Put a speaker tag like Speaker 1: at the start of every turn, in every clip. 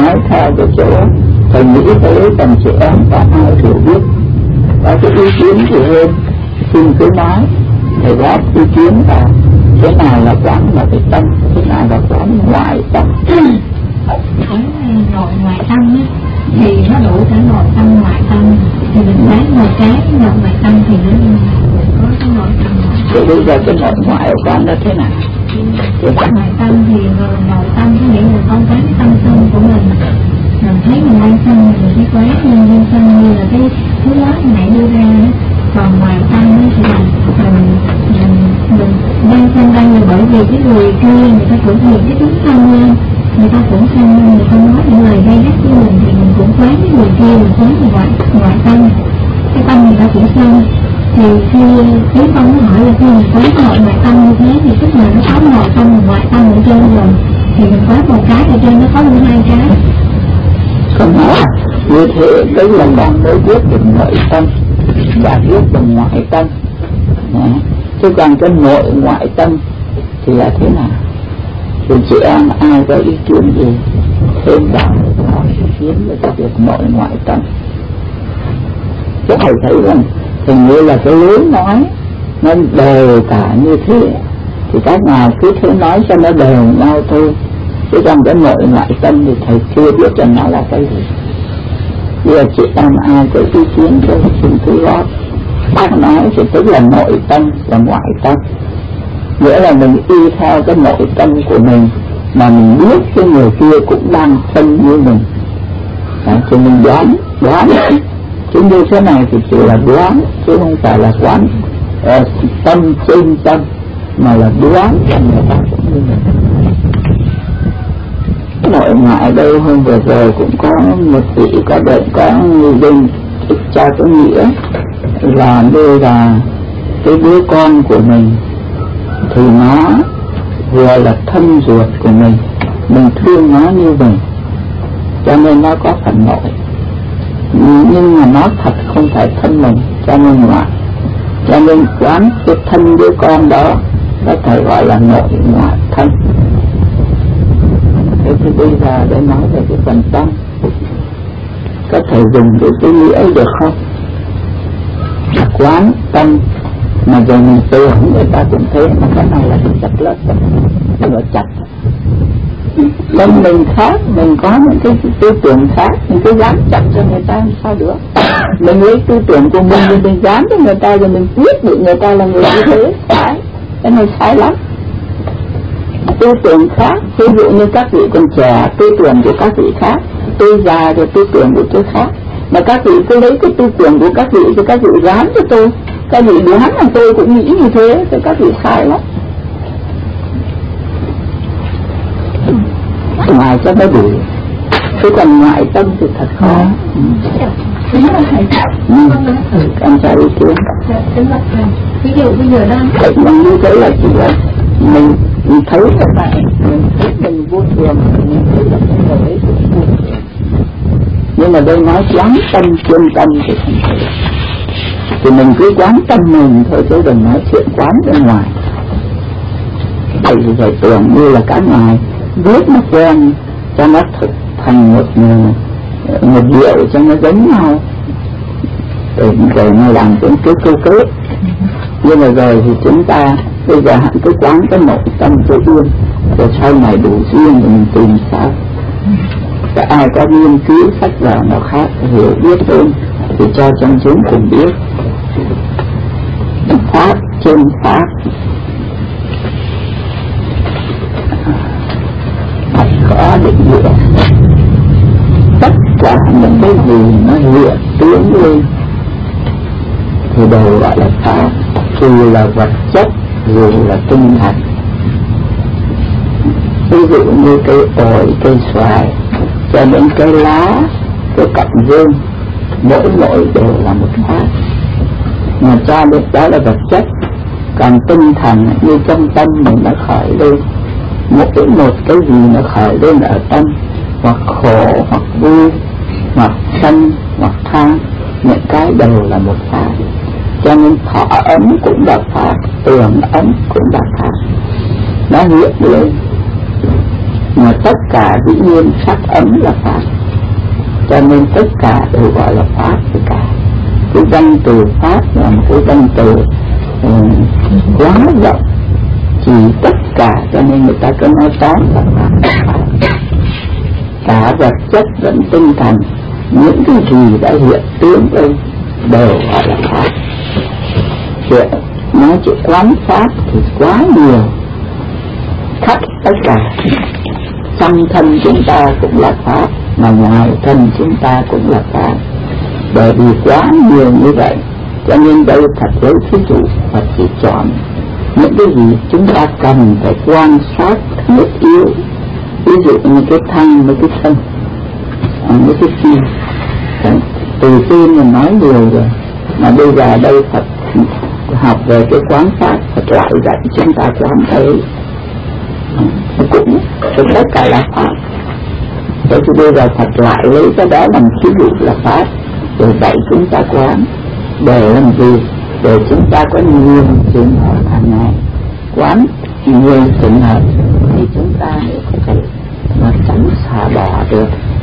Speaker 1: nói theo cái chỗ thầy nghĩ thế, còn chị em có ai hiểu biết có cái ý kiến gì hơn xin cứ nói, thầy góp ý kiến vào thế nào là quán nội tâm, thế nào là quán ngoại tâm.
Speaker 2: Cái nội ngoại tâm á thì nó đủ cả nội tâm ngoại tâm, thì mình lấy một cái nội ngoại tâm thì nó có cái nội tâm ngoại tâm.
Speaker 1: Thì bây giờ cái nội ngoại quán nó thế nào?
Speaker 2: Cái ngoại tâm thì nội tâm có nghĩa là con cái tâm sân của mình thấy mình đang sân mình thấy quán mình đang sân như là cái thứ đó nãy đưa ra đó. Còn ngoại tâm thì là mình đang sân đây là bởi vì cái người kia người ta cũng hiện cái tính thân lên, người ta cũng sân lên, người ta nói những lời gay gắt với mình thì mình cũng quán cái người kia, mình quán ngoại tâm, cái tâm người ta cũng sân. Thì khi Lý Phong nó hỏi là khi mình quán nội ngoại tâm như thế thì tức là nó có nội tâm và ngoại tâm ở trên rồi, thì mình quán một cái ở trên nó có luôn hai cái.
Speaker 1: Không phải như thế, đấy là bạn mới biết được nội tâm và biết được ngoại tâm. Chứ còn cái nội ngoại tâm thì là thế nào? Thì chị em ai có ý kiến gì thêm vào hỏi ý kiến về cái việc nội ngoại tâm. Chứ thầy thấy rằng hình như là cái lối nói nó đều cả như thế, thì các ngài cứ thế nói cho nó đều nhau thôi. Chứ còn cái nội ngoại tâm thì thầy chưa biết rằng nó là cái gì. Bây giờ chị em ai có ý kiến cho xin cứ góp. Bác nói thì tức là nội tâm và ngoại tâm, nghĩa là mình y theo cái nội tâm của mình mà mình biết cái người kia cũng đang thân như mình. Thì mình đoán chứ như thế này thì chỉ là đoán chứ không phải là quán tâm trên tâm, mà là đoán rằng người ta cũng như mình. Nội ngoại đây hôm vừa rồi cũng có một vị có người dân cho cái nghĩa là đưa là cái đứa con của mình thì nó vừa là thân ruột của mình thương nó như mình, cho nên nó có phần nội, nhưng mà nó thật không phải thân mình, cho nên ngoại. Cho nên quán cái thân đứa con đó có thể gọi là nội ngoại thân. Thế thì bây giờ để nói về cái phần tâm, có thể dùng cái nghĩa ấy được không? Quán tâm mà giờ mình tưởng người ta cũng thế, mà cái này là cái chặt lớp nhưng mà chặt. Tâm mình khác, mình có những cái tư tưởng khác, mình cứ dám chặt cho người ta làm sao được. Mình lấy tư tưởng của mình rồi mình dám cho người ta, rồi mình quyết định người ta là người như thế, sai. Cái này sai lắm. Tư tưởng khác, ví dụ như các vị còn trẻ, tư tưởng của các vị khác, tôi già rồi tư tưởng của tôi khác. Mà các vị cứ lấy cái tư tưởng của các vị thì các vị dám cho tôi, các vị đoán là tôi cũng nghĩ như thế, thì các vị sai lắm. Ngoài cho nó đủ, chứ còn ngoại tâm thì thật khó. Con trai ý kiến.
Speaker 2: Ví dụ bây giờ đó
Speaker 1: mình như thế là chỉ là mình thấy các bạn, mình thấy mình vô thường, mình thấy là cái người ấy cũng vô thường. Nhưng mà đây nói quán tâm chuyên tâm thì không thể. Thì mình cứ quán tâm mình thôi, chứ đừng nói chuyện quán bên ngoài. Thầy thì phải tưởng như là các ngài viết nó quen cho nó thực thành một điệu cho nó giống nhau, để nó làm cái câu kết. Nhưng mà rồi thì chúng ta bây giờ hẳn cứ quán cái nội tâm cho yên, rồi sau này đủ duyên thì mình tìm sao. Và ai có nghiên cứu sách vở nào khác hiểu biết hơn thì cho trong chúng cùng biết. Pháp trên pháp thật khó định nghĩa. Tất cả những cái gì nó hiện tiến lên thì đều gọi là pháp, dù là vật chất, dù là tinh thần. Ví dụ như cây ổi, cây xoài, cho đến cây lá, cái cọng rơm, mỗi đều là một pháp. Mà cho đến đó là vật chất. Còn tinh thần như trong tâm mình nó khởi lên, một cái gì nó khởi lên ở tâm, hoặc khổ, hoặc vui, hoặc sân, hoặc tham, những cái đều là một pháp. Cho nên thọ ấm cũng là pháp, tưởng ấm cũng là pháp. Nó hiện lên. Mà tất cả dĩ nhiên sắc ấm là pháp, cho nên tất cả đều gọi là pháp tất cả. Cái danh từ pháp là một cái danh từ quá rộng, chỉ tất cả, cho nên người ta cứ nói tóm là pháp. Cả vật chất lẫn tinh thần, những cái gì đã hiện tướng đây đều gọi là pháp. Chuyện nói chuyện quán pháp thì quá nhiều, khắp tất cả. Trong thân chúng ta cũng là pháp, mà ngoài thân chúng ta cũng là pháp. Bởi vì quá nhiều như vậy, cho nên đây thật với thí dụ Phật chỉ chọn những cái gì chúng ta cần phải quan sát thiết yếu. Ví dụ như cái thân với cái thân, với cái tim. Từ tim mình nói nhiều rồi, mà bây giờ đây Phật học về cái quán pháp, Phật lại dạy chúng ta quán thấy cũng tất cả là pháp. Thế thì bây giờ Phật lại lấy cái đó làm thí dụ là pháp, rồi dạy chúng ta quán để làm gì? Để chúng ta có nhiều trường hợp hàng ngày quán nhiều trường hợp thì chúng ta mới có thể mà tránh xả bỏ được.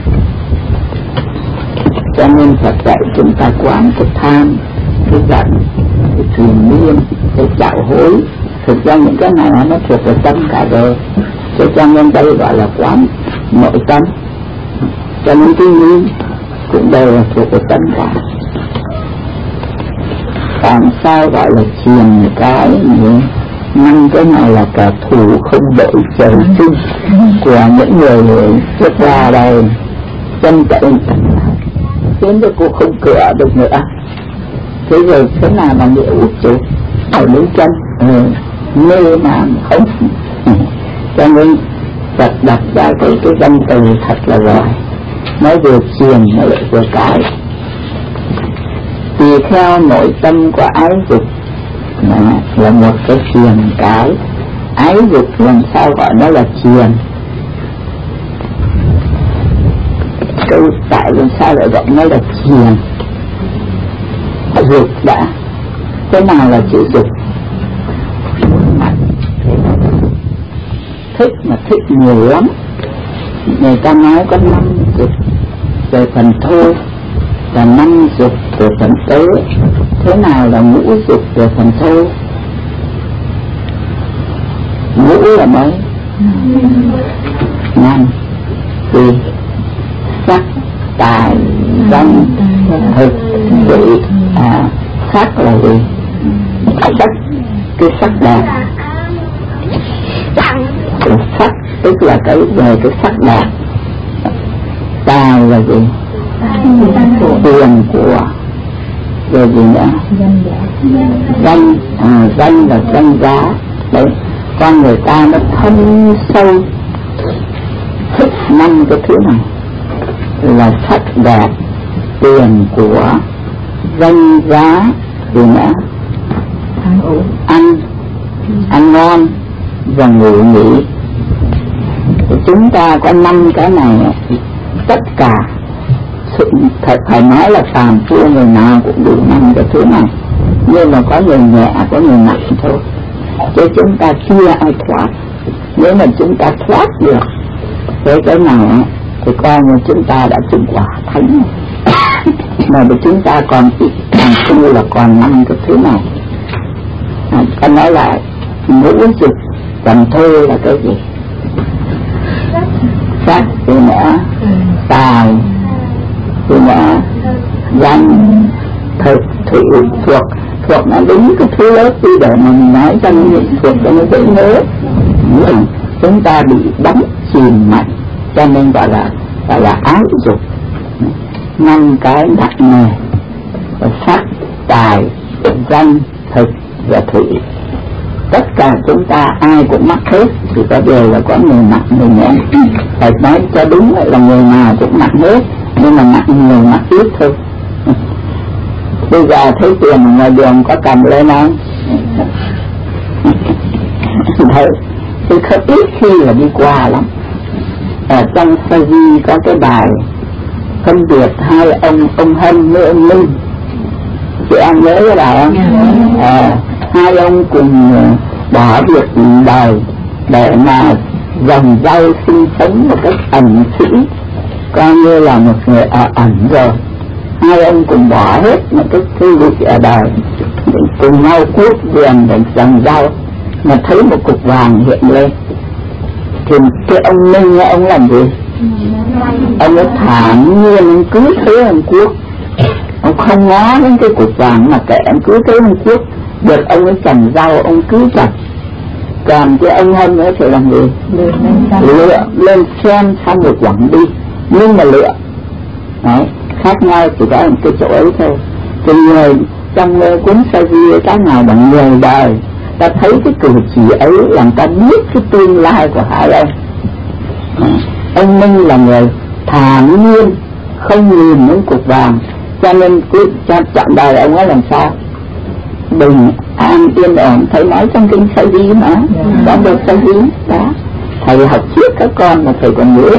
Speaker 1: Cho nên Phật dạy chúng ta quán cái tham, cái giận, cái truyền miên, cái đạo hối. Thực ra những cái này nó thuộc về tâm cả rồi, cho nên đây gọi là quán nội tâm. Cho nên cái nguyên cũng đều là thuộc về tâm cả. Làm sao gọi là triền cái gì? Năm cái này là kẻ thù không đội trời chung của những người trước ra đây, chân cậy khiến cho cô không cửa được nữa. Thế rồi thế nào mà nghĩa út chú ở lấy chân mê mà không. Cho nên Phật đặt ra cái danh từ thật là giỏi, nói vừa triền nó lại vừa cái. Tùy theo nội tâm của ái dục là một cái triền cái. Ái dục làm sao gọi nó là triền? Câu tại làm sao lại gọi nó là triền? Dục đã. Thế nào là chữ dục? Thích mà thích nhiều lắm. Người ta nói có 5 dục về phần thô và 5 dục về phần tế. Thế nào là ngũ dục về phần thô? Ngũ là mấy? 5. Thì sắc, tài, danh, thực, vị. Sắc là gì? Sắc, cái sắc đẹp. Sắc tức là cái về cái sắc đẹp. Tài là gì? Tiền của. Rồi gì nữa? Danh. Danh là danh giá. Đấy, con người ta nó thâm sâu thích 5 cái thứ này là sắc đẹp, tiền của, danh giá, gì nữa? Ăn ngon và ngủ nghỉ. Thì chúng ta có 5 cái này, tất cả thật phải nói là phàm phu người nào cũng đủ 5 cái thứ này, nhưng mà có người nhẹ, có người nặng thôi, chứ chúng ta chưa ai thoát. Nếu mà chúng ta thoát được cái này thì coi như chúng ta đã chứng quả thánh. Mà để chúng ta còn ít phàm phu là còn 5 cái thứ này. Con nói lại, ngũ dục còn thôi là cái gì? Sắc thì nữa, tài thì nữa, danh, thực, thủy, thuộc nó đúng cái thứ lớp đi để mình nói cho nó thuộc cho nó dễ nhớ. Nhưng chúng ta bị đắm chìm mạnh, cho nên gọi là ái dục. 5 cái nặng nề: sắc, tài, danh, thực và thủy. Tất cả chúng ta ai cũng mắc hết, thì có điều là có người nặng người nhẹ. Phải nói cho đúng là người nào cũng nặng hết, nhưng mà nặng nhiều mắc ít thôi. Bây giờ thấy tiền ở ngoài đường có cầm lên không? Đấy, thì không ít khi là đi qua lắm. Ở trong Sa Di có cái bài phân biệt hai ông Hân với ông Minh. Chị em nhớ cái bài không? Hai ông cùng bỏ việc đời để mà dòng rau sinh sống một cách ẩn sĩ, coi như là một người ở ẩn rồi. Hai ông cùng bỏ hết những cái tư vị ở đời để cùng nhau cuốc vườn để trồng rau, mà thấy một cục vàng hiện lên thì cái ông Minh ông làm gì? Ông ấy thản nhiên, ông cứ thế ông cuốc, ông không ngó đến cái cục vàng mà kệ, ông cứ thế ông cuốc. Được ông ấy trồng rau ông cứ trồng. Còn cái ông Hân ấy thì làm gì? Lựa lên xem xong rồi quẳng đi, nhưng mà lựa đấy, khác nhau chỉ có cái chỗ ấy thôi. Thì người trong cuốn Sa Di cái nào bằng người đời, ta thấy cái cử chỉ ấy làm ta biết cái tương lai của hai ông. Ông Minh là người thản nhiên, không nhìn những cục vàng, cho nên cứ chọn đời ông ấy làm sao bình an yên ổn. Thầy nói trong kinh Sa Di mà, trong được Sa Di đó, thầy học trước các con mà thầy còn nhớ.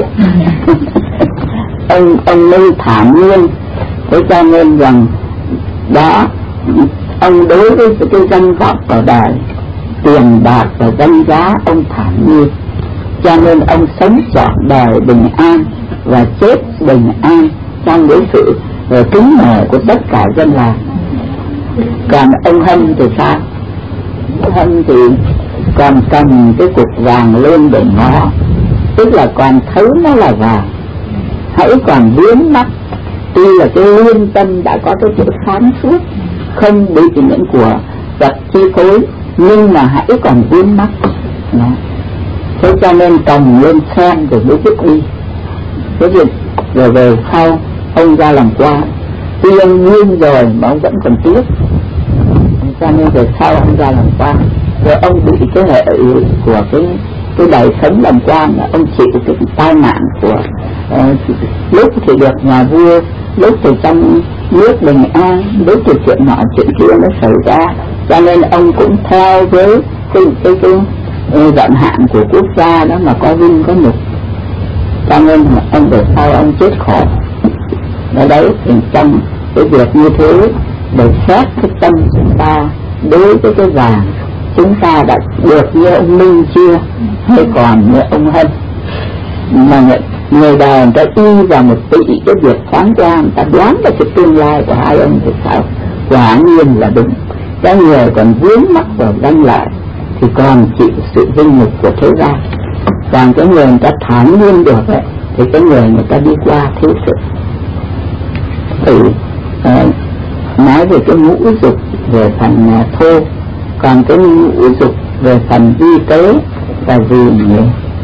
Speaker 1: ông Minh thản nhiên, thế cho nên rằng đó, ông đối với cái danh vọng ở đời, tiền bạc và danh giá, ông thản nhiên, cho nên ông sống trọn đời bình an và chết bình an trong cái sự kính nể của tất cả dân làng. Còn ông Hân thì sao? Hân thì còn cầm cái cục vàng lên để ngó, tức là còn thấy nó là vàng, hãy còn vướng mắt. Tuy là cái lương tâm đã có cái sự sáng suốt, không bị những của vật chi phối, nhưng mà hãy còn vướng mắt đó. Thế cho nên cầm lên xem rồi mới biết đi. Thế rồi về sau ông ra làm quan, tuy ông nguyên rồi mà ông vẫn còn tiếc, cho nên về sau ông ra làm quan. Rồi ông bị cái hệ của cái đời sống làm quan là ông chịu cái tai nạn của lúc thì được nhà vua, lúc thì trong nước bình an, lúc thì chuyện nọ chuyện kia nó xảy ra, cho nên ông cũng theo với cái vận hạn của quốc gia đó mà có vinh có nhục, cho nên ông về sau ông chết khổ. Ở đấy thì trong cái việc như thế để xét cái tâm chúng ta đối với cái vàng, chúng ta đã được như ông Minh chưa, hay còn như ông Hân. Mà người đời người ta y vào một tỷ cái việc thoáng qua, người ta đoán được cái tương lai của hai ông thì sao? Quả nhiên là đúng. Cái người còn vướng mắc vào danh lợi thì còn chịu sự vinh nhục của thế gian. Còn cái người ta thản nhiên được ấy, thì cái người ta đi qua thế sự. Thì nói về cái ngũ dục về phần thô, còn cái ngũ dục về phần vi tế là gì nhỉ?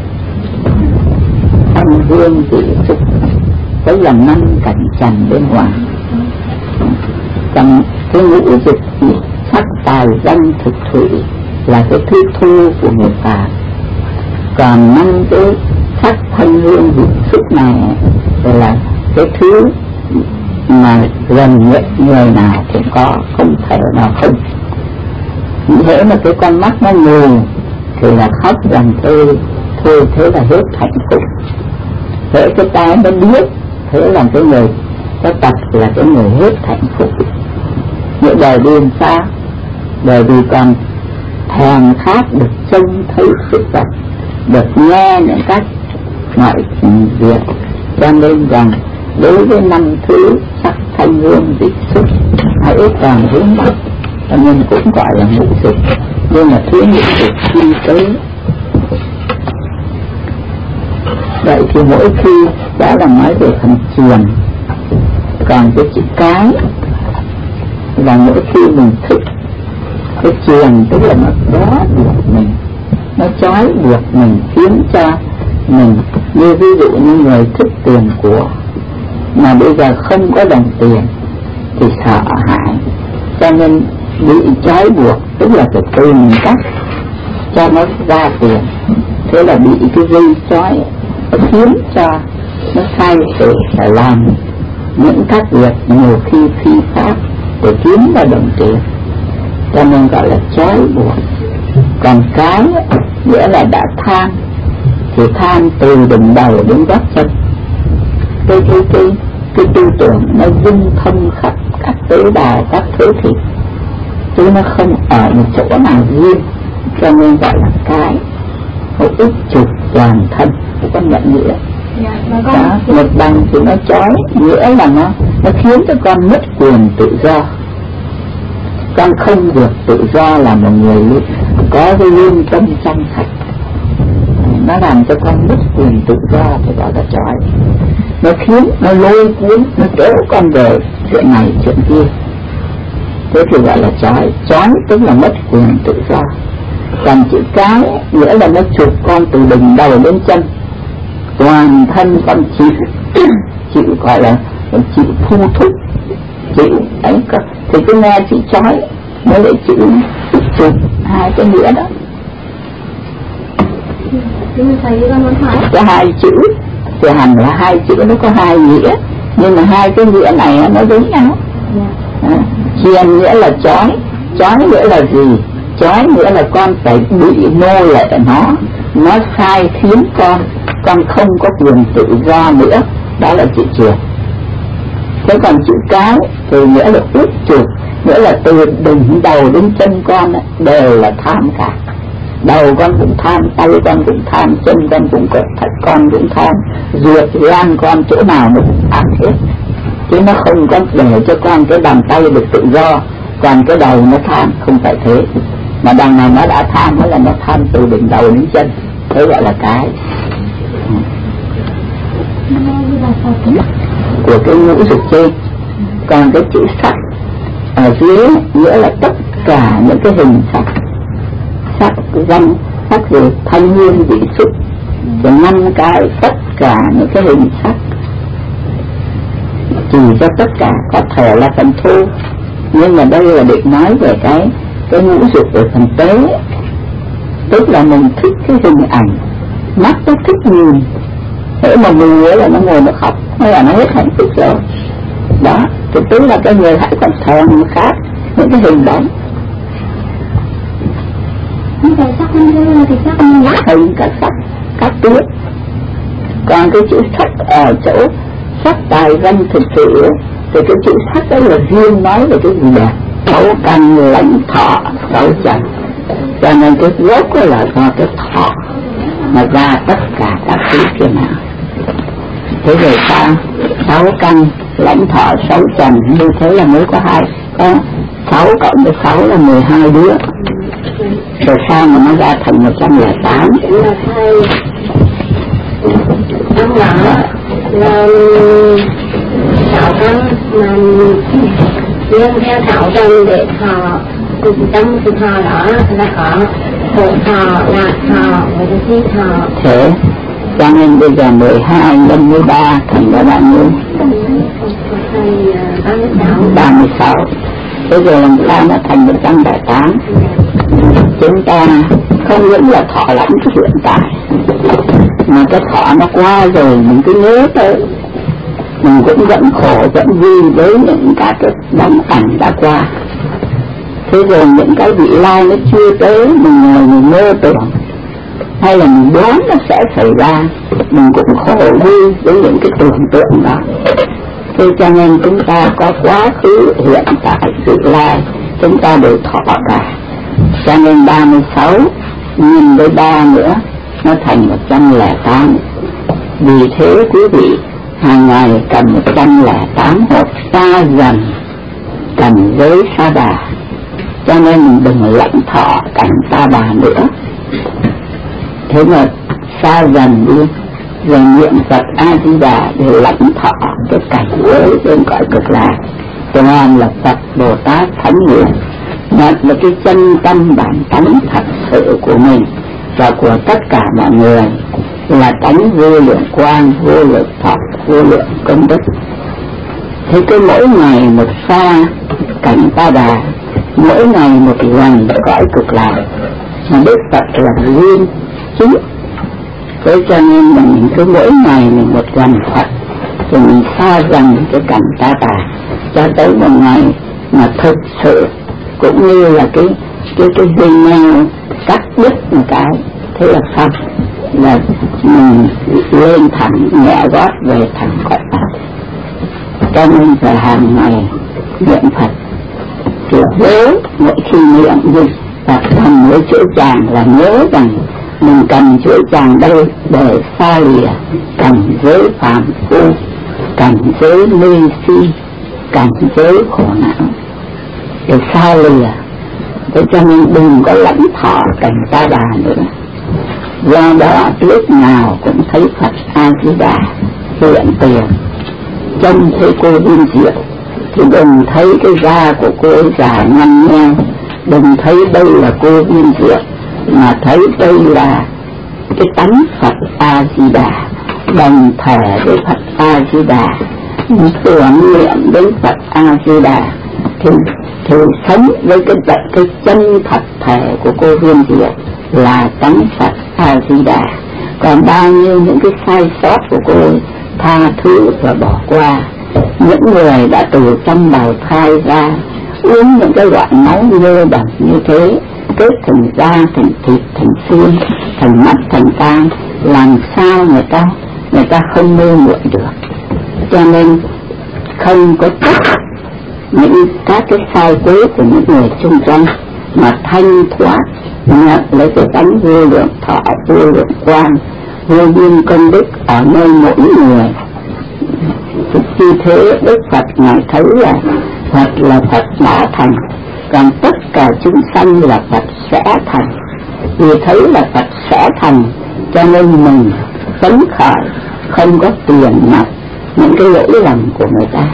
Speaker 1: Thanh hương vị xúc, tức là năm cảnh trần bên ngoài. Trong cái ngũ dục sắc tài danh thực thủy là cái thứ thu của người ta. Còn năm cái sắc thanh hương vị xúc này là cái thứ mà gần người nào cũng có, không thể nào không. Thế mà cái con mắt nó ngừ thì là khóc rằng thôi thế là hết hạnh phúc. Thế cái tai nó biết, thế là cái người có tật là cái người hết hạnh phúc. Những đời đi làm sao? Bởi vì còn thèm khát được trông thấy sự vật, được nghe những cách mọi việc, cho nên rằng đối với năm thứ sắc thanh hương vị xúc hãy còn vướng mắc, cho nên cũng gọi là ngũ dục. Nhưng mà thứ ngũ dục vi tế. Vậy thì mỗi khi đã là nói về phần truyền, còn cái chữ cái là mỗi khi mình thích cái truyền, tức là nó bó buộc mình, nó trói buộc mình, khiến cho mình, như ví dụ như người thích tiền của mà bây giờ không có đồng tiền thì sợ hãi, cho nên bị trói buộc, tức là phải tìm cách cho nó ra tiền. Thế là bị cái dây trói khiến cho nó sai sự phải làm những các việc nhiều khi phi pháp để kiếm ra đồng tiền, cho nên gọi là trói buộc. Còn cái nghĩa là đã tham thì tham từ đỉnh đầu đến gót chân. Cái tư tưởng nó dung thông khắp các tế bào, các thế thịt, chứ nó không ở một chỗ nào riêng, cho nên gọi là cái. Có ích chụp toàn thân, con nhận nghĩa. Đó, một đằng thì nó trói, nghĩa là nó khiến cho con mất quyền tự do. Con không được tự do là một người có cái lương tâm trong sạch. Nó làm cho con mất quyền tự do thì gọi là trói. Nó khiến, nó lôi cuốn, nó kéo con về chuyện này chuyện kia, thế thì gọi là trói. Trói tức là mất quyền tự do. Còn chữ cái nghĩa là nó chụp con từ đỉnh đầu đến chân, toàn thân con chịu gọi là chịu thu thúc, chịu ấy. Thì cứ nghe chữ trói mới lại chữ chụp, hai cái nghĩa đó. Có hai chữ thì hẳn là hai chữ nó có hai nghĩa, nhưng mà hai cái nghĩa này nó giống nhau. Chiên nghĩa là trói, trói nghĩa là gì? Trói nghĩa là con phải bị nô lệ nó sai khiến con không có quyền tự do nữa, đó là chữ chiên. Thế còn chữ cái thì nghĩa là út chụp, nghĩa là từ đỉnh đầu đến chân con đều là tham cả. Đầu con cũng tham, tay con cũng tham, chân con cũng con cũng tham, ruột gan con chỗ nào nó cũng tham hết. Chứ nó không có để cho con cái bàn tay được tự do, còn cái đầu nó tham, không phải thế. Mà đằng nào nó đã tham đó là nó tham từ đỉnh đầu đến chân, thế gọi là cái. Của cái ngũ dục trên. Còn cái chữ sắc ở dưới nghĩa là tất cả những cái hình sắc, sắc danh, sắc rồi thanh nguyên vị xúc, rồi 5 cái, tất cả những cái hình sắc, chỉ cho tất cả, có thể là phần thô, nhưng mà đây là định nói về cái ngũ dục về phần tế, tức là mình thích cái hình ảnh, mắt nó thích nhìn, thế mà mình nhớ là nó ngồi nó khóc, hay là nó hết hạnh phúc rồi. Đó, thì tức là cái người hãy còn thèm khác những cái hình bóng. Hình các sắc, các tuyết. Còn cái chữ sắc ở chỗ sắc tài danh thực sự thì cái chữ sắc đó là riêng nói về cái gì đẹp, 6 căn lãnh thọ 6 trần, cho nên cái gốc là do cái thọ mà ra tất cả các thứ kia nào. Thế rồi sao 6 căn lãnh thọ 6 trần, như thế là mới có 6 cộng với 6 là 12 đứa. Rồi sao mà nó ra thành 108?
Speaker 2: Đúng là 6 căn mà riêng theo 6 trần để thọ, trong cái thọ đó là có hộ thọ, lạc thọ, và thi thọ.
Speaker 1: Thế cho nên bây giờ 12 nhân 13 thành ra bao nhiêu? 36. Bây giờ làm sao nó thành 108? Chúng ta không những là thọ lãnh cái hiện tại, mà cái thọ nó qua rồi mình cứ nhớ tới, mình cũng vẫn khổ vẫn vui với những các cái đóng ảnh đã qua. Thế rồi những cái vị lai nó chưa tới, mình ngồi mình mơ tưởng, hay là mình đoán nó sẽ xảy ra, mình cũng khổ vui với những cái tưởng tượng đó. Thế cho nên chúng ta có quá khứ, hiện tại, vị lai, chúng ta đều thọ cả. Cho nên 36 nhân với 3 nữa nó thành 108. Vì thế quý vị hàng ngày cần 108 hộp xa dần cảnh giới Sa Đà, cho nên mình đừng lãnh thọ cảnh Sa Đà nữa. Thế mà xa dần đi, rồi niệm Phật A Di Đà để lãnh thọ cái cảnh giới trên cõi cực lạc. Toàn là Phật Bồ Tát Thánh Hiền, nhận là cái chân tâm bản tánh thật sự của mình và của tất cả mọi người, là tánh vô lượng quang, vô lượng Phật, vô lượng công đức. Thế cứ mỗi ngày một xa cảnh Sa Đà, mỗi ngày một lần cõi cực lạc, mà Đức Phật là duyên chính. Thế cho nên mình cứ mỗi ngày mình một lần Phật, thì mình xa dần cái cảnh Sa Đà, cho tới một ngày mà thực sự cũng như là cái dây neo cắt đứt một cái, thế là xong, là mình lên thẳng nhẹ gót về thẳng cõi Phật. Cho nên phải hàng ngày niệm Phật, kiểu nhớ mỗi khi niệm gì Phật thầm với chữ chàng là nhớ rằng Mình cần chuỗi chàng đây để xa lìa cảnh giới phàm phu, cảnh giới mê si, cảnh giới khổ não, để xa lìa. Thế cho nên đừng có lãnh thọ cảnh ta bà nữa. Do đó lúc nào cũng thấy Phật A-di-đà hiện tiền. Trông thấy cô Viên Diệu thì đừng thấy cái da của cô ấy già nhăn nheo, đừng thấy đây là cô Viên Diệu, mà thấy đây là cái tánh Phật A-di-đà, đồng thể với Phật A-di-đà, tưởng niệm đến Phật A-di-đà thì sống với cái chân thật thể của cô Viên Diệu là tánh Phật A-di-đà. Còn bao nhiêu những cái sai sót của cô ấy tha thứ và bỏ qua. Những người đã từ trong bào thai ra uống những cái loại máu nhơ bẩn như thế, kết thành da, thành thịt, thành xương, thành mắt, thành tai, làm sao người ta không mê muội được. Cho nên không có trách những các cái sai quấy của những người chung quanh, mà thanh thoát nhận lấy cái tánh vô lượng thọ, vô lượng quang, vô biên công đức ở nơi mỗi người. Như thế Đức Phật Ngài thấy là Phật đã thành, còn tất cả chúng sanh là Phật sẽ thành. Vì thấy là Phật sẽ thành cho nên mình phấn khởi, không có tiền nạp những cái lỗi lầm của người ta.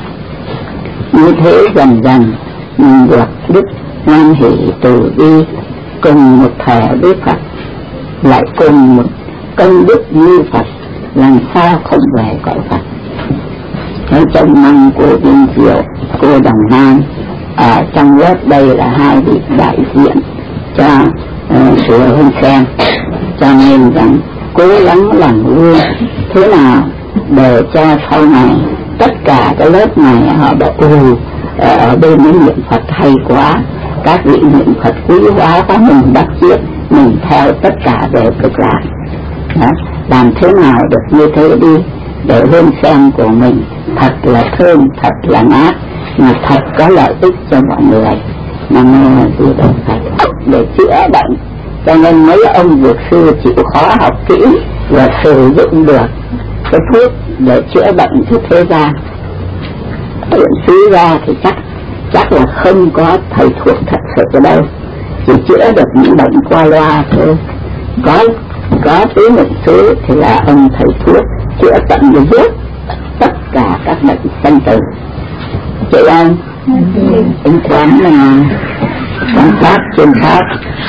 Speaker 1: Như thế dần dần mình được đức hoan hỷ từ bi, cùng một thể với Phật, lại cùng một công đức như Phật, làm sao không về cõi Phật. Nói trong năm cô Viên Diệu, cô Đồng Nam, ở trong lớp đây là hai vị đại diện cho sự hôn sen, cho nên rằng cố gắng làm gương thế nào để cho sau này tất cả cái lớp này họ bảo ở bên những niệm Phật hay quá, các vị niệm Phật quý hóa quá, mình bắt chiếc, mình theo tất cả về cực lạc. Làm thế nào được như thế đi, để hương sen của mình thật là thơm, thật là mát, mà thật có lợi ích cho mọi người. Nam mô Di Đà Phật. Để chữa bệnh, cho nên mấy ông dược sư chịu khó học kỹ và sử dụng được cái thuốc để chữa bệnh cho thế gian. Luyện xứ ra thì chắc là không có thầy thuốc thật sự đâu, chỉ chữa được những bệnh qua loa thôi. Có tới một số thì là ông thầy thuốc chữa tận gốc tất cả các bệnh sanh tử. Chị em tính toán là quan sát trên pháp.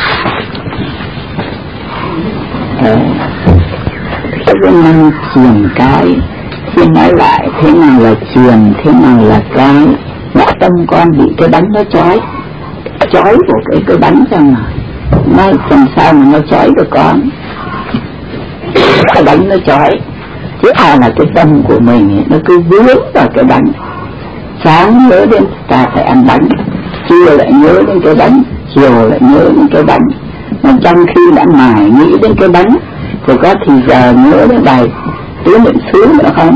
Speaker 1: Cái năng truyền cái, khi nói lại thế nào là truyền, thế nào là cái. Mà tâm con bị cái bánh nó chói của cái bánh ra ngoài, nó làm sao mà nó chói được con. Cái bánh nó chói, chứ là cái tâm của mình nó cứ vướng vào cái bánh. Sáng nhớ đến ta phải ăn bánh, trưa lại nhớ đến cái bánh, chiều lại nhớ đến cái bánh. Mà trong khi đã mải nghĩ đến cái bánh thì có thì giờ nhớ đến bài tứ niệm xứ nữa không?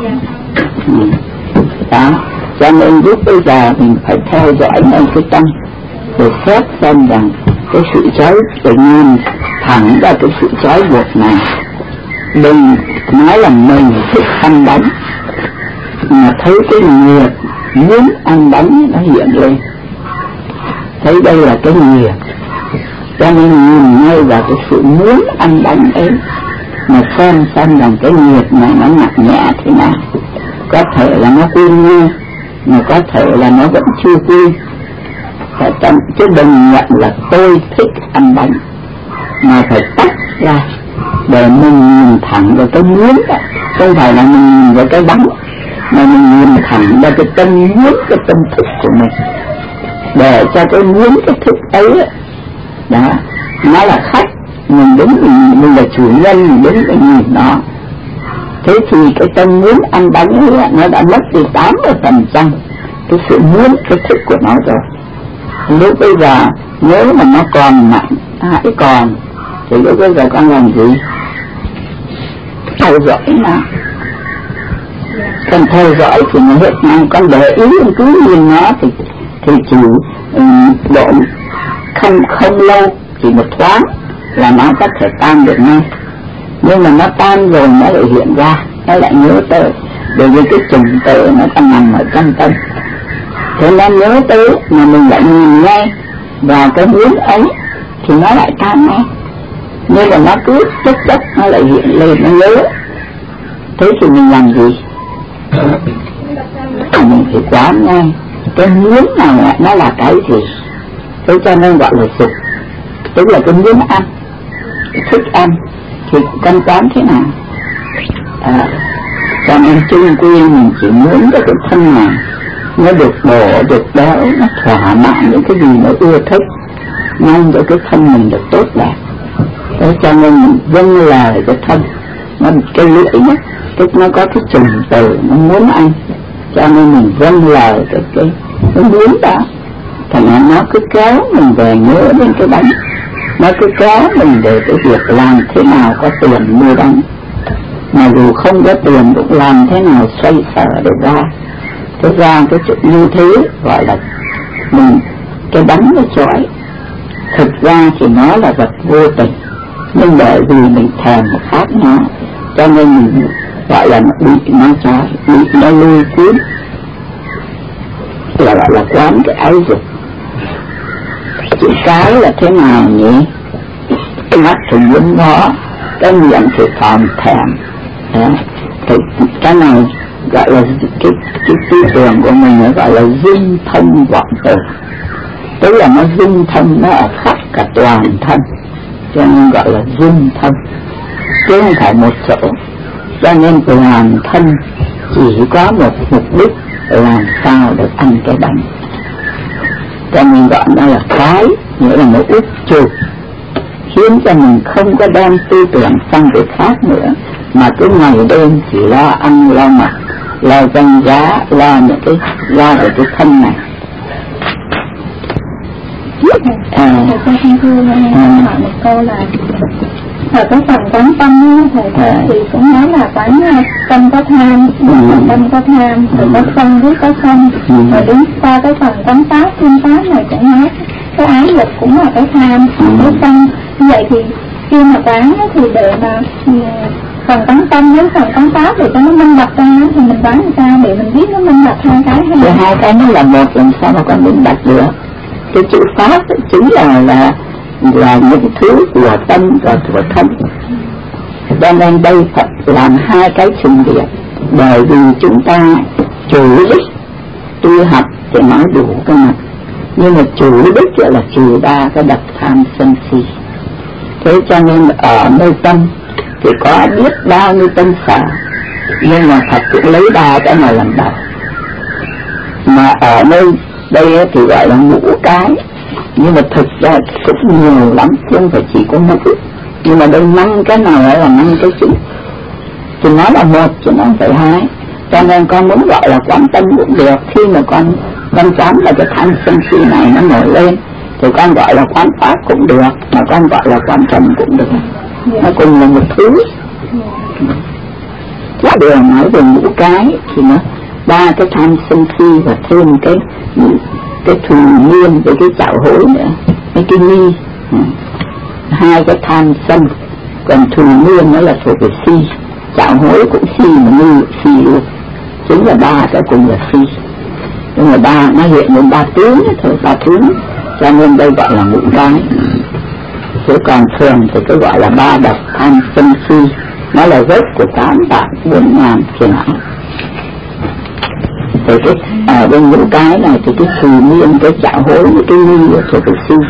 Speaker 1: Đó, cho nên lúc bây giờ mình phải theo dõi ngay cái tâm, để xét xem rằng cái sự trói, để nhìn thẳng ra cái sự trói buộc này. Đừng nói là mình thích ăn bánh, mà thấy cái nghiệp muốn ăn bánh nó hiện lên, thấy đây là cái nghiệp, cho nên nhìn ngay vào cái sự muốn ăn bánh ấy, mà xem rằng cái nghiệp này nó nặng nhẹ thế nào. Có thể là nó quy nguyên, mà có thể là nó vẫn chưa quy. Chứ đừng nhận là tôi thích ăn bánh, mà phải tách ra để mình nhìn thẳng vào cái muốn đó. Không phải là mình nhìn vào cái bánh, mà mình nhìn thẳng vào cái tâm muốn, cái tâm thức của mình, để cho cái muốn, cái thức ấy đó, nó là khách, mình đứng mình là chủ nhân, mình đứng để nhìn nó. Thế thì cái tâm muốn ăn bánh ấy, nó đã mất đi 80% cái sự muốn, cái thức của nó rồi. Lúc bây giờ nếu mà nó còn nặng, hãy còn, thì lúc bây giờ con làm gì? Theo dõi mà. Còn theo dõi thì nó hết năng, con để ý cứ nhìn nó thì chỉ độ không lâu, chỉ một thoáng là nó có thể tan được ngay, nhưng mà nó tan rồi nó lại hiện ra, nó lại nhớ tới, bởi vì cái chủng tử nó còn nằm ở trong tâm. Thế nên nhớ tới mà mình lại nhìn ngay vào cái muốn ấy thì nó lại tan ngay, nhưng mà nó cứ tức tức nó lại hiện lên, nó nhớ. Thế thì mình làm gì? Mình phải quán ngay cái muốn nào nó là cái gì. Thế cho nên gọi là dục, tức là cái muốn ăn, thích ăn thì con quán thế nào? Cho nên chung quy mình chỉ muốn cái thân này nó được bổ, được béo, nó thỏa mãn những cái gì nó ưa thích, mong cho cái thân mình được tốt đẹp. Thế cho nên mình vâng lời cái thân, nó cái lưỡi đó, tức nó có cái chủng tử nó muốn ăn, cho nên mình vâng lời cái muốn đó. Thành ra nó cứ kéo mình về nhớ đến cái bánh, nó cứ kéo mình về cái việc làm thế nào có tiền mua bánh, mà dù không có tiền cũng làm thế nào xoay sở được ra. Thế ra cái chuyện như thế gọi là mình cái bánh nó chói. Thực ra thì nó là vật vô tình, nhưng bởi vì mình thèm một khác nó, cho nên mình gọi là bị nó chói, bị nó lôi cuốn, là gọi là quán cái ái dục. Chữ cái là thế nào nhỉ? Cái mắt thì muốn ngó, cái miệng thì còn thèm. Thì cái này gọi là cái tư tưởng của mình, nó gọi là dung thông vọng tưởng, tức là nó dung thông, nó ở khắp cả toàn thân, cho nên gọi là dung thông, chứ không phải một chỗ. Cho nên toàn thân chỉ có một mục đích làm sao được ăn cái bánh, cho nên gọi nó là cái, nghĩa là một út chụp, khiến cho mình không có đem tư tưởng sang cái khác nữa, mà cứ ngày đêm chỉ lo ăn, lo mặc, lo danh giá, lo những cái lo về cái thân này.
Speaker 2: Thầy cho con thưa hỏi một câu là ở cái phần quán tâm thầy thì cũng nói là quán tâm có tham, tâm có tham, rồi có sân với có sân, rồi đến qua cái phần quán pháp, thiên pháp này cũng nói cái ái dục cũng là cái tham, cái sân. Như vậy thì khi mà quán thì để mà phần quán tâm với phần quán pháp để cho nó minh bạch ra thì mình quán làm sao để mình biết nó minh bạch hai cái hay?
Speaker 1: Thì hai cái nó là một, làm sao mà con minh bạch được? Cái chữ pháp chính là những thứ của tâm và của thân. Cho nên đây Phật làm hai cái trùng điệp, bởi vì chúng ta chủ đích tu học thì nói đủ cái mặt, nhưng mà chủ đích là trừ ba cái độc tham sân si. Thế cho nên ở nơi tâm thì có biết bao nhiêu tâm sở, nhưng mà Phật cũng lấy ba cái này làm đầu. Mà ở nơi đây thì gọi là ngũ cái, nhưng mà thực ra cũng nhiều lắm, chứ không phải chỉ có một. Nhưng mà đây 5 cái nào là 5 cái chữ, thì nó là một chứ nó không phải hai. Cho nên con muốn gọi là quán tâm cũng được, khi mà con dám là cái tham sân si này nó nổi lên thì con gọi là quán pháp cũng được, mà con gọi là quán tâm cũng được, nó cùng là một thứ. Cái điều nói về ngũ cái thì nó ba cái tham sân si và thêm cái thù nhiên với cái chảo hối nữa, cái nghi. Hai cái tham sân, còn thù nhiên nó là thuộc về si, chảo hối cũng si mà nghi si luôn, chính là ba cái cùng là si. Nhưng mà ba nó hiện lên ba tướng thôi, ba tướng, cho nên đây gọi là ngũ cái. Chứ còn thường thì cứ gọi là ba độc tham sân si, nó là gốc của 8.400.000 phiền não. Thì ở bên ngũ cái này thì cái thù nhiên, cái chảo hối với cái nghi là thuộc về si.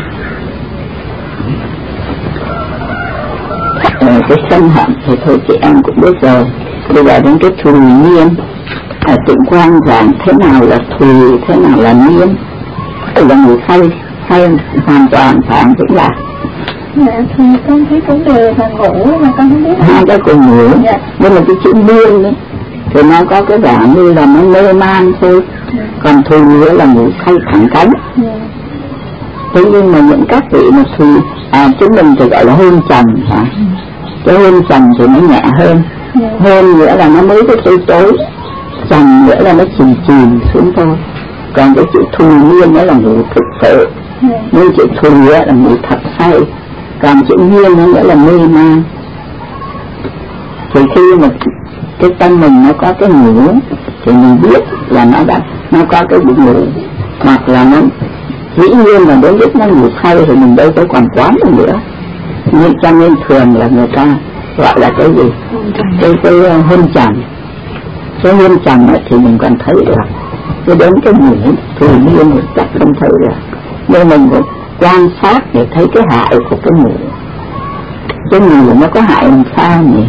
Speaker 1: Cái sân hận thì thôi chị em cũng biết rồi. Bây giờ đến cái thù nhiên, tịnh quan giảng thế nào là thù, thế nào là nhiên. Tức là người say hoàn toàn phản vững lạc.
Speaker 2: Dạ, thì con thấy cũng đều là ngủ mà con không biết.
Speaker 1: Hai cái cùng ngủ, dạ. Nhưng mà cái chữ nhiên đấy thì nó có cái vẻ như là nó mê man thôi, còn thù nghĩa là ngủ say thẳng cánh. Thế nhưng mà những các vị mà thù, chúng mình thì gọi là hôn trầm hả? Cái hôn trầm thì nó nhẹ hơn, hôn nghĩa là nó mới có tối, trầm nghĩa là nó chìm xuống thôi. Còn cái chữ thù nhiên nó là ngủ thực sự, nhưng chữ thù nghĩa là ngủ thật say. Còn chữ nhiên nó nghĩa là mê man. Thì khi mà cái tâm mình nó có cái ngủ thì mình biết là nó có cái buồn ngủ, hoặc là nó dĩ nhiên là đến lúc nó ngủ say thì mình đâu có còn quán được nữa. Nhưng cho nên thường là người ta gọi là cái gì, cái hôn trầm. Cái hôn trầm thì mình còn thấy được, cái đến cái ngủ thì nhiên thì chắc không thấy được. Nhưng mình cũng quan sát để thấy cái hại của cái ngủ. Cái ngủ nó có hại làm sao nhỉ?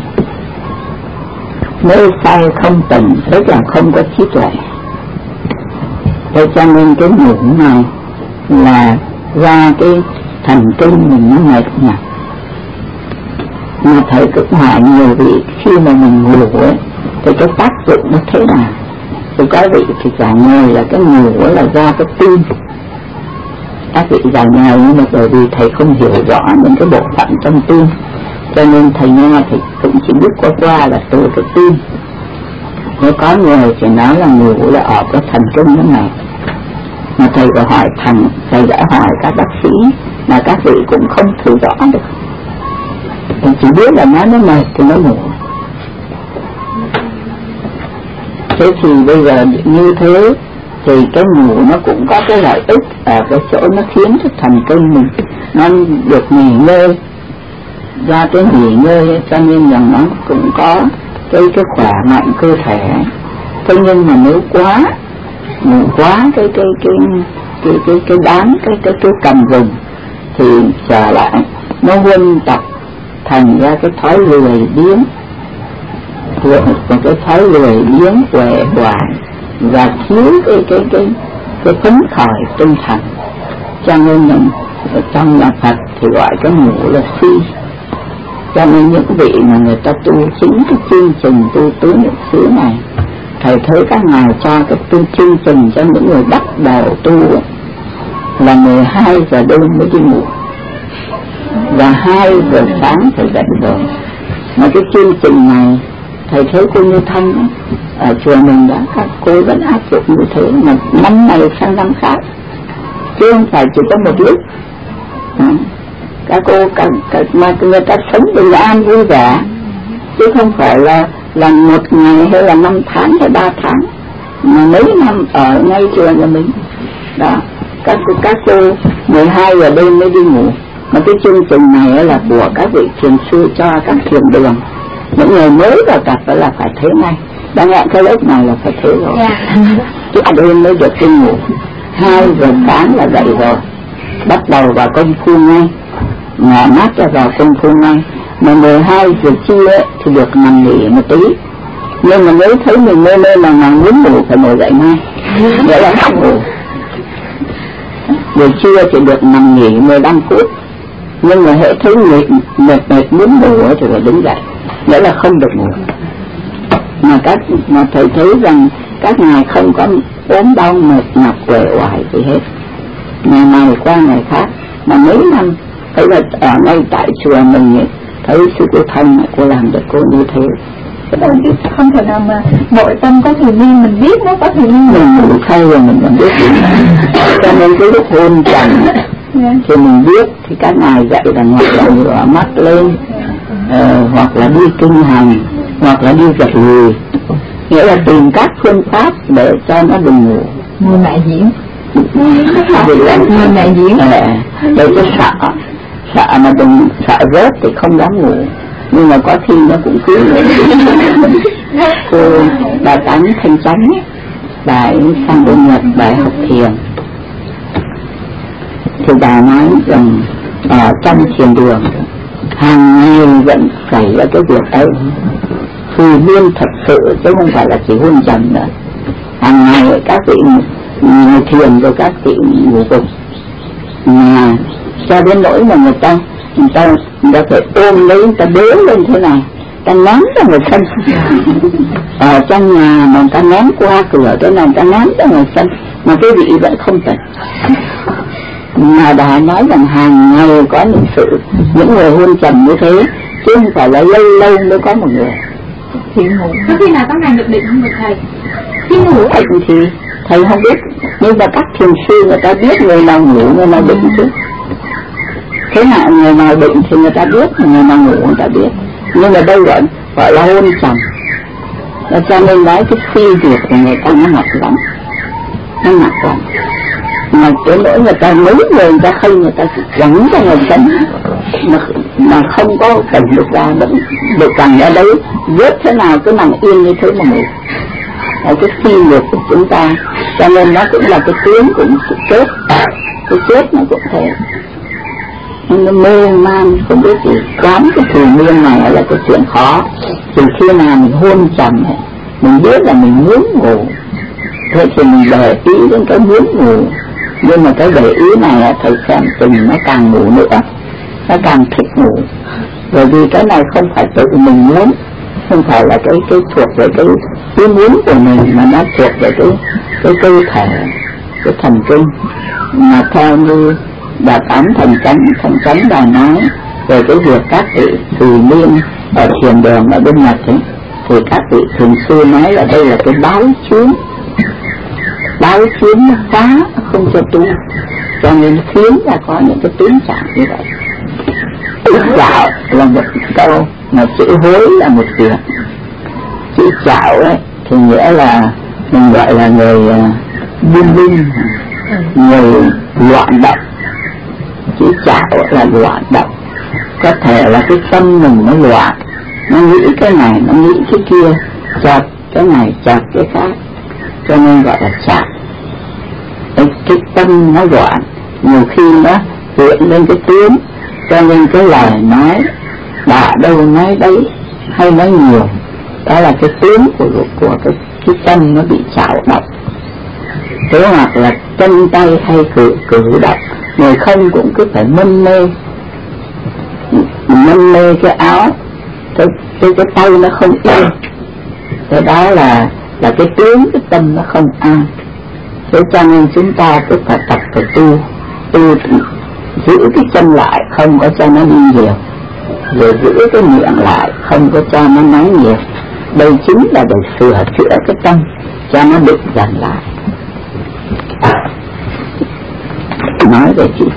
Speaker 1: Mê say không tỉnh, tức là không có trí tuệ. Thế cho nên cái ngủ này là ra cái thần kinh mình nó mệt nhọc. Mà thầy cũng hỏi nhiều vị khi mà mình ngủ ấy, thì cái tác dụng nó thế nào? Thì có vị thì trả lời là cái ngủ là do cái tim. Các vị trả lời nhưng mà bởi vì thầy không hiểu rõ những cái bộ phận trong tim, cho nên thầy nghe thì cũng chỉ biết qua là từ cái tim. Nếu có người thì nói là ngủ là ở cái thần kinh nó này. Mà thầy đã hỏi thầy đã hỏi các bác sĩ mà các vị cũng không thử rõ được. Thầy chỉ biết là nó mệt thì nó ngủ. Thế thì bây giờ như thế thì cái ngủ nó cũng có cái lợi ích ở cái chỗ nó khiến cho thần kinh mình nó được nghỉ ngơi. Do cái nghỉ ngơi cho nên rằng nó cũng có cái khỏe mạnh cơ thể. Thế nhưng mà nếu ngủ quá cái đám cái cầm vùng thì trở lại nó huân tập thành ra cái thói lười biếng, một cái thói lười biếng uể oải và thiếu cái phấn khởi tinh thần. Cho nên mình trong nhà Phật thì gọi cái ngủ là si. Cho nên những vị mà người ta tu chính cái chương trình tu tứ niệm xứ này, thầy thấy các ngài cho cái chương trình cho những người bắt đầu tu là 12 giờ đêm mới đi ngủ và 2 giờ sáng phải dậy rồi. Mà cái chương trình này thầy thấy cô Như Thanh ở chùa mình đã các cô vẫn áp dụng như thế, mà năm này sang năm khác, chứ không phải chỉ có một lúc. Các cô mà người ta sống bình an vui vẻ, chứ không phải là một ngày hay là 5 tháng hay 3 tháng, mà mấy năm ở ngay chùa nhà mình đó. Các cô 12 giờ đêm mới đi ngủ. Mà cái chương trình này là của các vị thiền sư cho các thiền đường. Những người mới vào tập là phải thế ngay. Đáng lẽ cái lớp này là phải thế rồi. Chứ đêm mới được đi ngủ. 2 giờ sáng là dậy rồi, bắt đầu vào công phu ngay, ngả mắt ra vào công phu ngay. Mà 12 giờ trưa thì được nằm nghỉ một tí. Nhưng mà nếu thấy mình mê mà muốn ngủ phải ngồi dậy ngay, nghĩa là không ngủ. Buổi trưa thì được nằm nghỉ 15 phút. Nhưng mà hễ thấy mệt muốn ngủ thì phải đứng dậy, nghĩa là không được ngủ. Mà thầy thấy rằng các ngài không có ốm đau mệt nhọc uể oải gì hết, ngày này qua ngày khác. Mà mấy năm thấy là ở ngay tại chùa mình ấy, thấy sư cô Thanh cô làm được cô như thế.
Speaker 2: Không thể nào mà nội tâm có thiền liên mình biết nó có thiền liên
Speaker 1: mình ngủ say rồi mình còn biết gì. Cho nên cái lúc hôn trầm thì mình biết thì các ngài dạy là hoặc là ngửa mắt lên, hoặc là đi kinh hành, hoặc là đi giật lùi, nghĩa là tìm các phương pháp để cho nó đừng ngủ.
Speaker 2: Người mẹ diễn
Speaker 1: người mẹ diễn để cho sợ mà đừng sợ rớt thì không dám ngủ. Nhưng mà có khi nó cũng cứ cô bà Tánh Thanh Chánh bà ấy sang bên Nhật bà học thiền thì bà nói rằng ở trong thiền đường hàng ngày vẫn xảy ra cái việc ấy, thì liên thật sự chứ không phải là chỉ hôn trầm nữa. Hàng ngày các vị ngồi thiền rồi các vị ngủ gục, mà cho đến nỗi mà người ta phải ôm lấy, người ta bế lên thế này, ta ném ra người sân. Ở trong nhà mà người ta ném qua cửa thế này, người ta ném ra người sân, mà cái vị vẫn không tỉnh. Mà bà nói rằng hàng ngày có những người hôn trầm như thế, chứ không phải là lâu mới có một người.
Speaker 2: Thì ngủ có khi nào các ngài được định không được thầy?
Speaker 1: Khi ngủ thì thầy không biết, nhưng mà các thiền sư người ta biết người nào ngủ người nào định chứ. Thế nào người nào bệnh thì người ta biết, người nào ngủ người ta biết, nhưng mà đây gọi là hôn trầm. Cho nên nói cái suy việc của người ta nó nặng lắm, nó nặng lắm. Mà cái lỗi người ta mấy người ta không, người ta gắn cho người chấn mà không có cảnh được ra, vẫn được cảnh ở đấy rớt thế nào cứ nằm yên như thế mà ngủ. Cái suy việc của chúng ta, cho nên nó cũng là cái tiếng của sự chết. Cái chết nó cũng thế, nó mê man không biết gì. Quán cái thường miên này là cái chuyện khó. Từ khi nào mình hôn trầm ấy, mình biết là mình muốn ngủ, thế thì mình để ý đến cái muốn ngủ. Nhưng mà cái để ý này thầy xem tình nó càng ngủ nữa, nó càng thích ngủ. Bởi vì cái này không phải tự mình muốn, không phải là cái thuộc về cái muốn của mình, mà nó thuộc về cái cơ thể, cái thần kinh. Mà theo như Đạt Ám Thành Chánh đã nói về cái việc các vị tùy niên ở thiền đường ở bên Nhật ấy, thì các vị thường xuyên nói là đây là cái báo chướng nó phá không cho tu, cho nên khiến ra có những cái tiến trạng như vậy. Chạo là một câu, mà chữ hối là một việc. Chữ chạo ấy thì nghĩa là mình gọi là người binh, người loạn động. Chữ chạo là loạn động, có thể là cái tâm mình nó loạn, nó nghĩ cái này, nó nghĩ cái kia, chợt cái này, chợt cái khác, cho nên gọi là chạo. Cái tâm nó loạn, nhiều khi nó hiện lên cái tiếng, cho nên cái lời nói đã đâu nói đấy hay nói nhiều, đó là cái tiếng của cái tâm nó bị chảo động. Thế hoặc là chân tay hay cử động, người không cũng cứ phải mân mê cái áo, cái tay nó không yên, cái đó là cái tiếng, cái tâm nó không an. Thế cho nên chúng ta cứ phải tập phải tu giữ cái chân lại, không có cho nó đi nhiều, rồi giữ cái miệng lại, không có cho nó nói nhiều. Đây chính là để sửa chữa cái tâm, cho nó định dần lại. Nói về chữ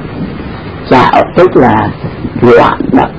Speaker 1: chạo tức là loạn động.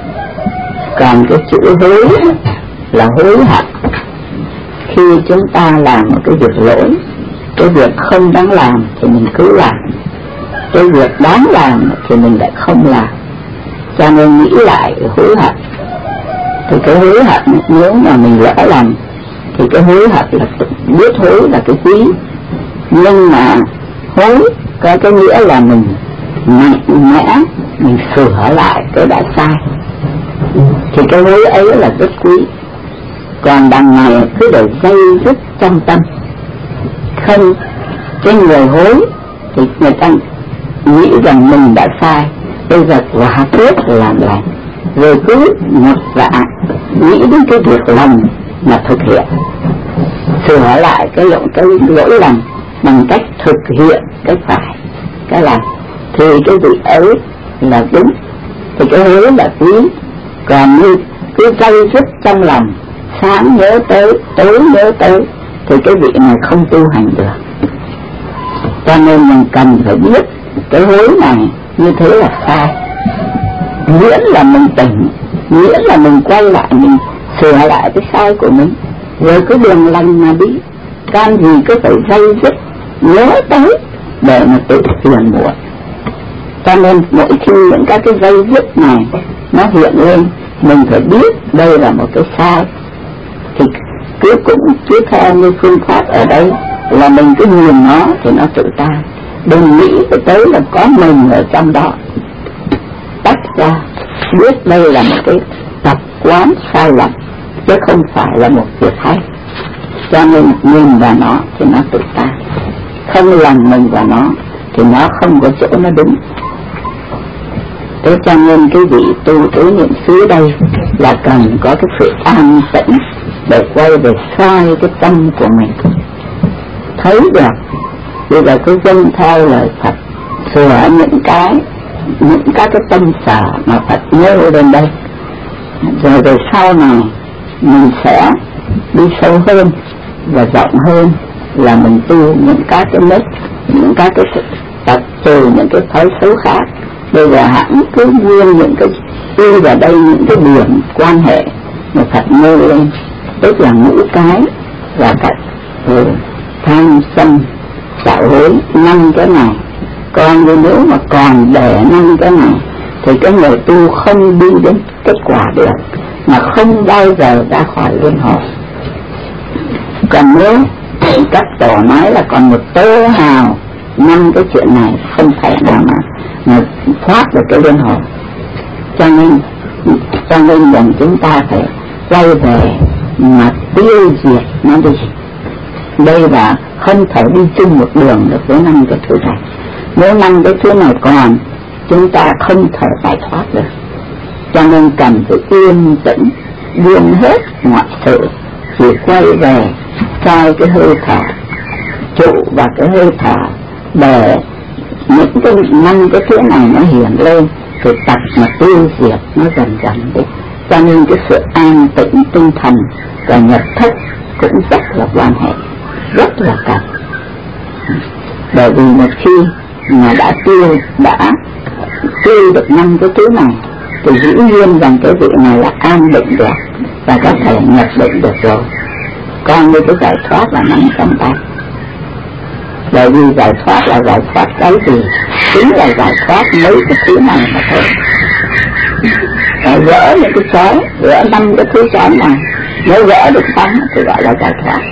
Speaker 1: Còn cái chữ hối là hối hận. Khi chúng ta làm một cái việc lỗi, cái việc không đáng làm thì mình cứ làm, cái việc đáng làm thì mình lại không làm, cho nên nghĩ lại hối hận. Thì cái hối hận nếu mà mình lỡ làm thì cái hối hận là biết hối là cái quý, nhưng mà hối có cái nghĩa là mình mạnh mẽ mình sửa lại cái đã sai, thì cái hối ấy là rất quý. Còn đằng này cứ để dây dứt trong tâm, không, cái người hối thì người ta nghĩ rằng mình đã sai, bây giờ quả quyết làm lành, rồi cứ một dạ nghĩ đến cái việc lành mà thực hiện, sửa lại cái lỗi lầm bằng cách thực hiện cái phải, cái lành, thì cái vị ấy là đúng, thì cái hối là quý. Còn như cứ dây dứt trong lòng, sáng nhớ tới, tối nhớ tới, thì cái vị này không tu hành được. Cho nên mình cần phải biết cái hối này như thế là sai, miễn là mình tỉnh, miễn là mình quay lại, mình sửa lại cái sai của mình, rồi cứ đường lành mà đi, can gì cứ phải dây dứt nhớ tới để mà tự phiền muộn. Cho nên mỗi khi những các cái dây dứt này nó hiện lên, mình phải biết đây là một cái sai, thì cứ theo như phương pháp ở đây là mình cứ nhìn nó thì nó tự tan, đừng nghĩ tới là có mình ở trong đó, tách ra biết đây là một cái tập quán sai lầm chứ không phải là một việc hay. Cho nên nhìn vào nó thì nó tự tan, không lần mình vào nó thì nó không có chỗ nó đúng. Thế cho nên cái vị tu tứ niệm xứ đây là cần có cái sự an tĩnh để quay về sai cái tâm của mình, thấy được. Bây giờ cứ vâng theo lời Phật, sửa những các cái tâm sở mà Phật nêu lên đây, rồi sau này mình sẽ đi sâu hơn và rộng hơn, là mình tu những các cái nết, những các cái tật trừ những cái thói xấu khác, Bây giờ hãng cứ nguyên những cái đi vào đây những cái điểm quan hệ mà Phật nêu lên, tức là ngũ cái và các tham sân xạo hối 5 cái này. Còn nếu mà còn để 5 cái này thì cái người tu không đi đến kết quả được, mà không bao giờ ra khỏi luân hồi. Còn nếu các tổ nói là còn một tơ hào 5 cái chuyện này không thể nào mà thoát được cái luân hồi. Cho nên rằng chúng ta phải quay về mà tiêu diệt nó đi. Đây là không thể đi chung một đường được với 5 cái thứ này. Nếu 5 cái thứ này còn, chúng ta không thể giải thoát được. Cho nên cần phải yên tĩnh, buông hết mọi sự, chỉ quay về coi cái hơi thở, trụ vào cái hơi thở, để những cái 5 cái thứ này nó hiện lên, thì tập mà tiêu diệt nó dần dần đi. Cho nên cái sự an tĩnh tinh thần và nhập thức cũng rất là quan hệ, rất là cần. Bởi vì một khi mà đã tiêu được 5 cái thứ này thì dĩ nhiên rằng cái vị này là an định được và có thể nhập định được rồi. Còn với cái giải thoát là nằm trong tay. Bởi vì giải thoát là giải thoát cái gì? Chính là giải thoát mấy cái thứ này mà thôi. Và gỡ những cái chói, gỡ 5 cái thứ chói này, nếu gỡ được xong thì gọi là giải thoát.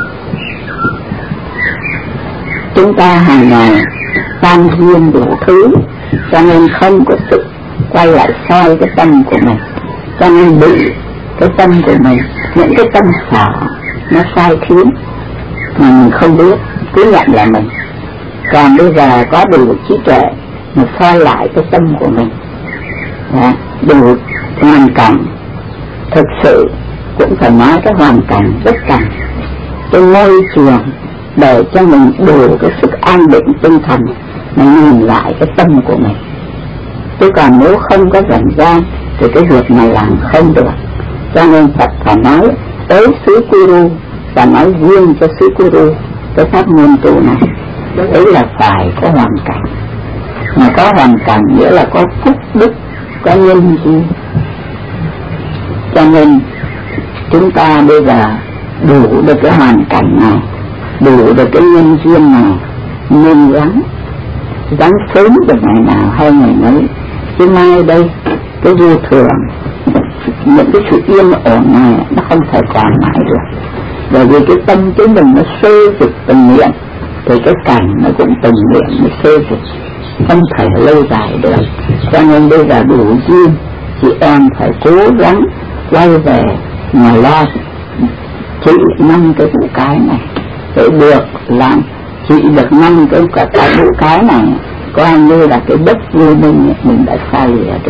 Speaker 1: Chúng ta hàng ngày tam duyên đủ thứ, cho nên không có sức quay lại soi cái tâm của mình, cho nên bị cái tâm của mình, những cái tâm sở nó sai khiến mà mình không biết, cứ nhận là mình. Còn bây giờ có đủ trí tuệ mà soi lại cái tâm của mình, đủ hoàn cảnh. Thực sự cũng phải nói cái hoàn cảnh rất cần, cái môi trường để cho mình đủ cái sức an định tinh thần mà nhìn lại cái tâm của mình. Chứ còn nếu không có rảnh rang thì cái việc này làm không được. Cho nên Phật phải nói tới xứ Kuru và nói riêng cho xứ Kuru cái pháp môn tu này. Đấy là phải có hoàn cảnh, mà có hoàn cảnh nghĩa là có phúc đức, có nhân duyên. Cho nên chúng ta bây giờ đủ được cái hoàn cảnh này, đủ được cái nhân duyên này, nên gắng sớm được ngày nào hay ngày nấy. Chứ mai đây cái vô thường, những cái sự yên ổn này nó không thể còn mãi được. Bởi vì cái tâm chúng mình nó xê dịch từng niệm thì cái cảnh nó cũng từng niệm nó xê dịch, không thể lâu dài được. Cho nên bây giờ đủ duyên, chị em phải cố gắng quay về mà lo trị 5 cái vụ cái này để được làm trị được 5 cái vụ cái này, coi như là cái đất vô minh mình đã xa lìa được.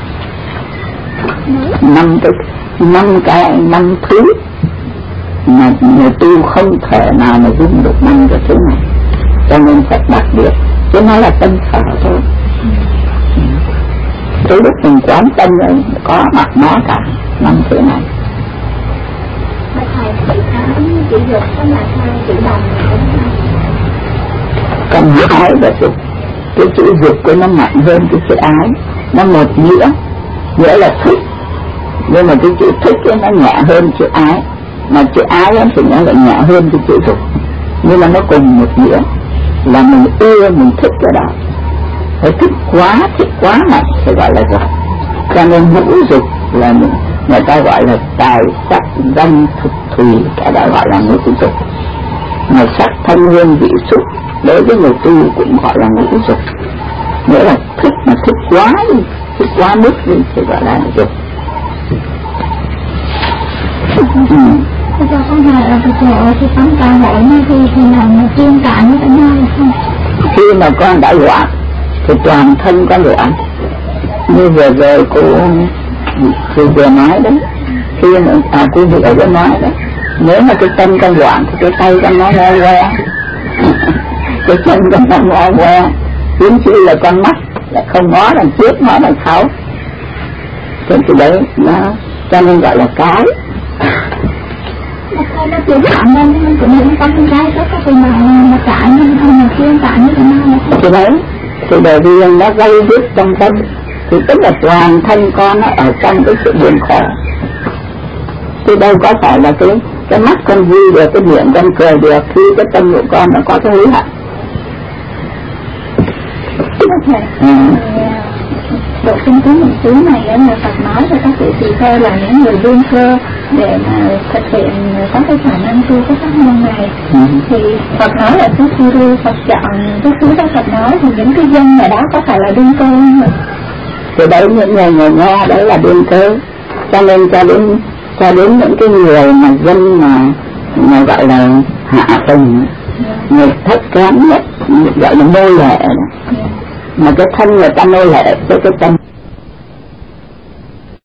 Speaker 1: 5 thứ mà người tu không thể nào mà dùng được 5 cái thứ này. Cho nên phải đặc biệt, chứ nó là tâm sở thôi. Tới lúc mình quán tâm rồi có mặt nó cả 5 thứ này.
Speaker 2: Thầy chỉ dục có là hai chữ đồng
Speaker 1: còn ái và dục. Cái chữ dục của nó mạnh hơn cái chữ ái, nó một nghĩa là thích, nhưng mà cái chữ thích ấy nó nhẹ hơn chữ ái, mà chữ ái ấy thì nó lại nhẹ hơn cái chữ dục, nhưng mà nó cùng một nghĩa là mình ưa, mình thích cái đó. Phải thích quá mạnh thì gọi là dục. Cho nên ngũ dục là người ta gọi là tài sắc danh thực thùy, cái đó gọi là ngũ dục. Mà sắc thanh hương vị xúc đối với người tu cũng gọi là ngũ dục, nghĩa là thích mà thích quá mức đi thì gọi là dục.
Speaker 2: Thưa cho con hỏi là cái tấm ca hội này thì là một chuyên cạn với nhau là không?
Speaker 1: Khi mà con đã loạn thì toàn thân con loạn, như vừa rồi cô vừa nói đấy, khi mà cô vừa nói đấy, nếu mà cái tâm con loạn thì cái tay con nó ngoe ngoe, cái chân con nó ngoe ngoe, huống chi là con mắt lại không ngó đằng trước, ngó đằng sau. Thế thì đấy nó cho nên gọi là cái.
Speaker 2: Nó chưa chạm lên mình cũng không có cái tất cả từ mà chạm nhưng không mà chuyên chạm như thế nào.
Speaker 1: Thì đấy thì bởi vì nó gây dứt trong tâm, thì tức là toàn thân con nó ở trong cái sự buồn khổ. Thì đâu có phải là cái mắt con vui được, cái miệng con cười được khi cái tâm của con nó có cái hối hận.
Speaker 2: Độ kinh tế một xứ này là Phật nói cho các vị tỳ kheo là những người đương cơ để mà thực hiện có cái khả năng tu cái pháp môn này. Thì Phật nói là cái Guru, Phật chọn cái thứ đó Phật nói thì những cái dân ở đó có phải là đương cơ không?
Speaker 1: Thì đấy những người nghe đấy là đương cơ, cho nên cho đến những cái người mà dân mà gọi là hạ tầng, người thấp kém nhất, gọi là nô lệ, mà cái thân người ta nô lệ với cái tâm